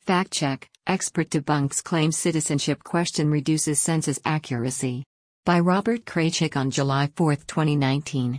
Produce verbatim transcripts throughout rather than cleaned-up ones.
Fact check: expert debunks claim citizenship question reduces census accuracy. By Robert Kraychik on July fourth, twenty nineteen.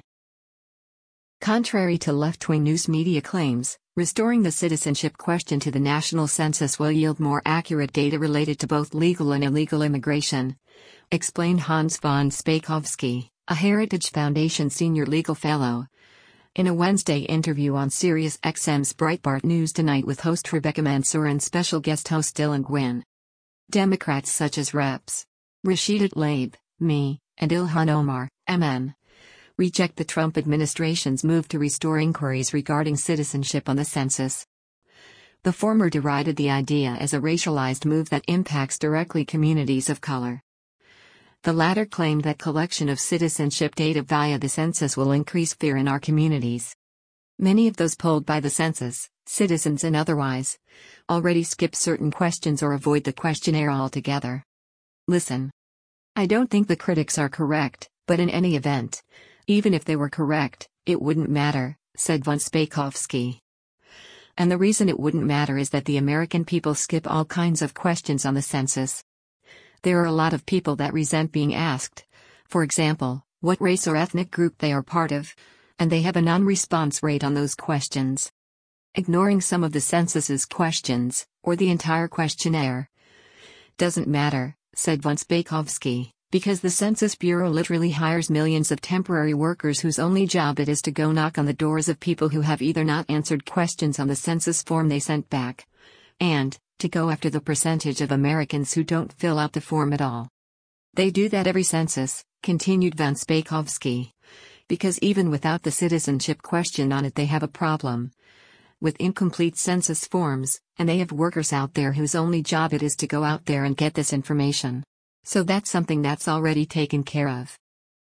Contrary to left-wing news media claims, restoring the citizenship question to the national census will yield more accurate data related to both legal and illegal immigration, explained Hans von Spakovsky, a Heritage Foundation senior legal fellow, in a Wednesday interview on Sirius X M's Breitbart News Tonight with host Rebecca Mansour and special guest host Dylan Gwynn. Democrats such as Reps Rashida Tlaib, M E, and Ilhan Omar, M N, reject the Trump administration's move to restore inquiries regarding citizenship on the census. The former derided the idea as a racialized move that impacts directly communities of color. The latter claimed that collection of citizenship data via the census will increase fear in our communities. Many of those polled by the census, citizens and otherwise, already skip certain questions or avoid the questionnaire altogether. Listen. I don't think the critics are correct, but in any event, even if they were correct, it wouldn't matter, said von Spakovsky. And the reason it wouldn't matter is that the American people skip all kinds of questions on the census. There are a lot of people that resent being asked, for example, what race or ethnic group they are part of, and they have a non-response rate on those questions. Ignoring some of the census's questions, or the entire questionnaire, doesn't matter, said von Spakovsky, because the Census Bureau literally hires millions of temporary workers whose only job it is to go knock on the doors of people who have either not answered questions on the census form they sent back, and to go after the percentage of Americans who don't fill out the form at all. They do that every census, continued von Spakovsky, because even without the citizenship question on it they have a problem with incomplete census forms, and they have workers out there whose only job it is to go out there and get this information. So that's something that's already taken care of.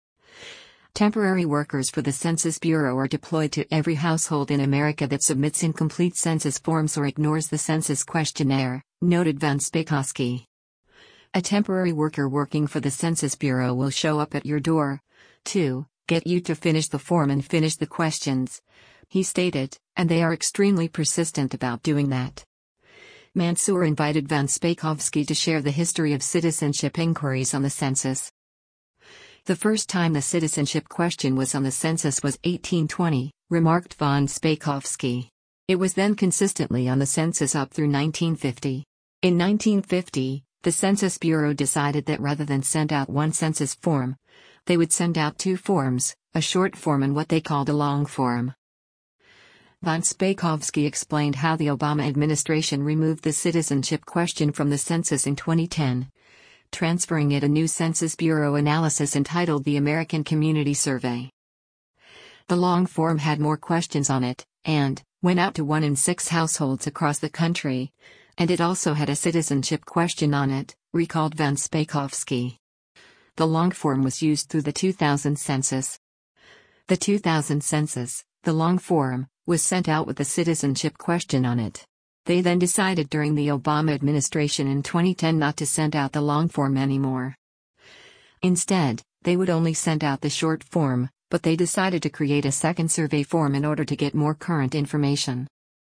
Temporary workers for the Census Bureau are deployed to every household in America that submits incomplete census forms or ignores the census questionnaire, noted von Spakovsky. A temporary worker working for the Census Bureau will show up at your door, to get you to finish the form and finish the questions, he stated, and they are extremely persistent about doing that. Mansour invited von Spakovsky to share the history of citizenship inquiries on the census. The first time the citizenship question was on the census was eighteen twenty, remarked von Spakovsky. It was then consistently on the census up through nineteen fifty. In nineteen fifty, the Census Bureau decided that rather than send out one census form, they would send out two forms, a short form and what they called a long form. Von Spakovsky explained how the Obama administration removed the citizenship question from the census in twenty ten, transferring it a new Census Bureau analysis entitled the American Community Survey. The long form had more questions on it, and went out to one in six households across the country, and it also had a citizenship question on it, recalled von Spakovsky. The long form was used through the two thousand census. The two thousand census, the long form, was sent out with a citizenship question on it. They then decided during the Obama administration in twenty ten not to send out the long form anymore. Instead, they would only send out the short form, but they decided to create a second survey form in order to get more current information.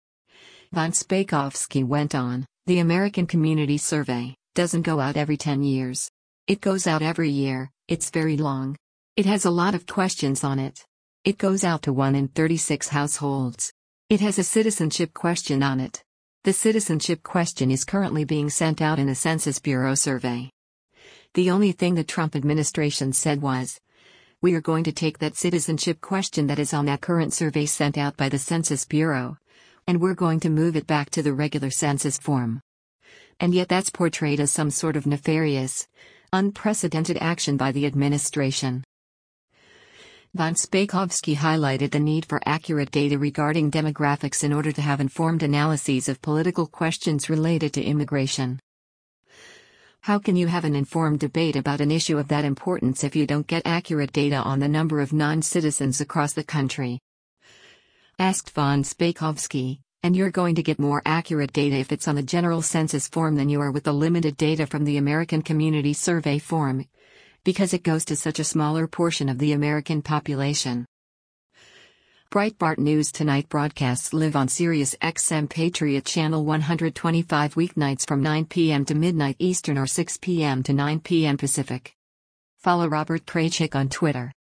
Von Spakovsky went on, the American Community Survey doesn't go out every ten years. It goes out every year, it's very long. It has a lot of questions on it. It goes out to one in thirty-six households. It has a citizenship question on it. The citizenship question is currently being sent out in a Census Bureau survey. The only thing the Trump administration said was, we are going to take that citizenship question that is on that current survey sent out by the Census Bureau, and we're going to move it back to the regular census form. And yet that's portrayed as some sort of nefarious, unprecedented action by the administration. Von Spakovsky highlighted the need for accurate data regarding demographics in order to have informed analyses of political questions related to immigration. How can you have an informed debate about an issue of that importance if you don't get accurate data on the number of non-citizens across the country? Asked von Spakovsky, and you're going to get more accurate data if it's on the general census form than you are with the limited data from the American Community Survey form, because it goes to such a smaller portion of the American population. Breitbart News Tonight broadcasts live on Sirius X M Patriot Channel one twenty-five weeknights from nine p.m. to midnight Eastern or six p.m. to nine p.m. Pacific. Follow Robert Kraychik on Twitter.